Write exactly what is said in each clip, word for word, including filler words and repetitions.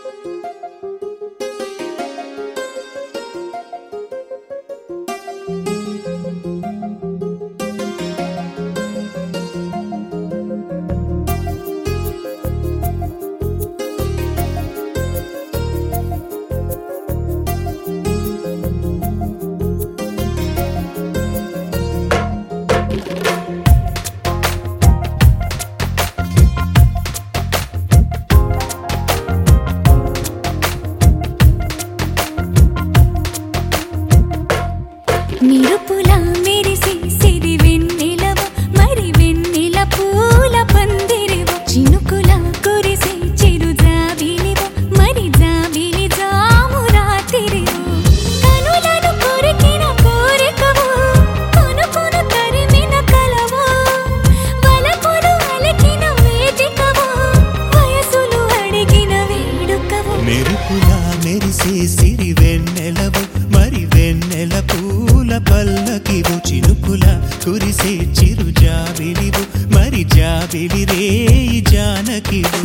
నిరుపులా మెరిసి సిరి వెన్నెలవు మరి వెన్నెల పూల పందిరివు చినుకులా కురిసి చిరు జాబిలివు మరి జాబిలి జాము రాత్రివు కనులను కొరికిన కోరికవు కొనుకొను తరిమిన కలవు వలపులు అలికిన వేదికవు వయసులు అడిగిన వేడుకవు మెరుపులా మెరిసే సిరి వెన్నెలవు మరి వెన్నెల పూల పల్లకివు చినుకుల కురిసే చిరు జాబిలివు మరి జాబిలి రేయి జానకివు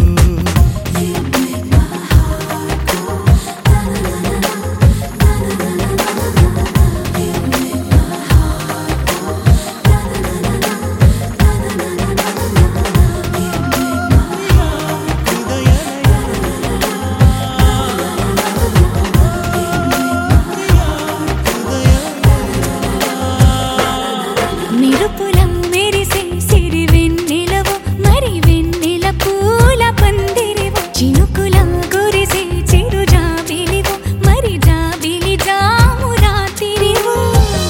నిరుపులా మెరిసే సిరి వెన్నెలవు మరి వెన్నెల పూల పందిరివు చినుకులా కురిసే చిరు జాబిలివు మరి జాబిలి జాము రాత్రివు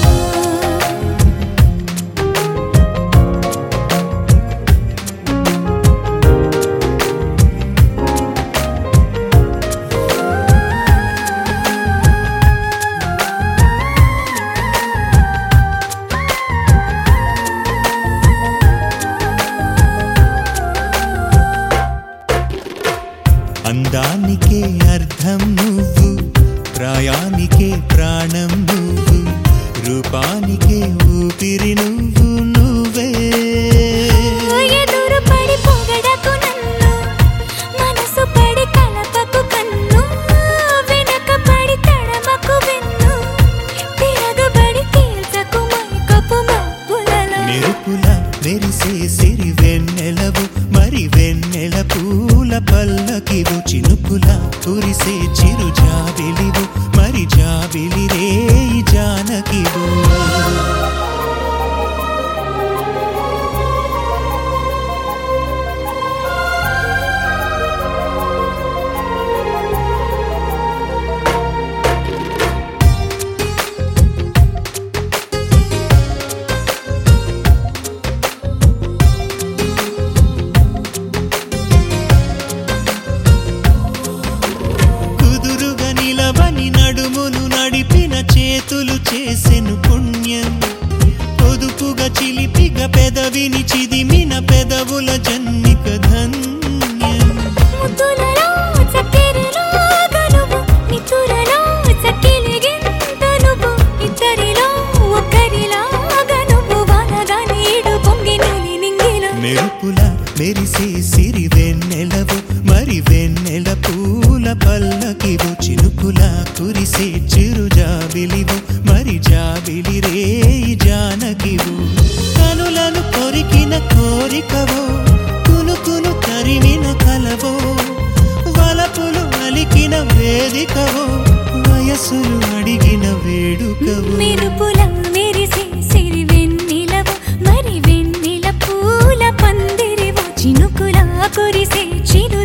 అందానికే అర్థం నువ్వు ప్రాయానికే ప్రాణం నువ్వు రూపానికే ఊపిరి నువ్వు నువ్వే ఎదురు పడి పొగడకు నన్ను మనసు పడి కలపకు కన్ను వెనక పడి తడమకు వెన్ను తిరగబడి తేల్చకు మైకపు మబ్బులలో మెరుపులా మెరిసే సిరి వెన్నెలవు మరి వెన్నెల పూల పల్లకివు చినుకుల కురిసే చిరు జాబిలివు మరి జాబిలి రేయి జానకివు కుదురుగా నిలవని నడుమును నడిపిన చేతులు చేసెను పుణ్యం పొదుపుగా చిలిపిగా పెదవిని చిదిమిన పెదవుల జన్మిక ధన్యం ముద్దులలో చక్కెరలో గనువు నితురలో చక్కిలిగింత నువ్వు ఇద్దరిలో ఒక్కరిలా గనువు వానగా నీడు పొంగి నులి నింగిలో మెరుపులా మెరిసే సిరి వెన్నెలవు మరి వెన్నెల పూల పల్లకివు చినుకుల కురిసే చిరు జాబిలివు మరి జాబిలి రేయి జానకివు కనులను కొరికిన కోరికవో కునుకును తరిమిన కలవో వలపులు అలికిన వేదికవో వయసులు అడిగిన వేడుకవో మెరుపులా మెరిసే సిరి వెన్నెలవు మరి వెన్నెల పూల పందిరివు చినుకులా కురిసే చిరు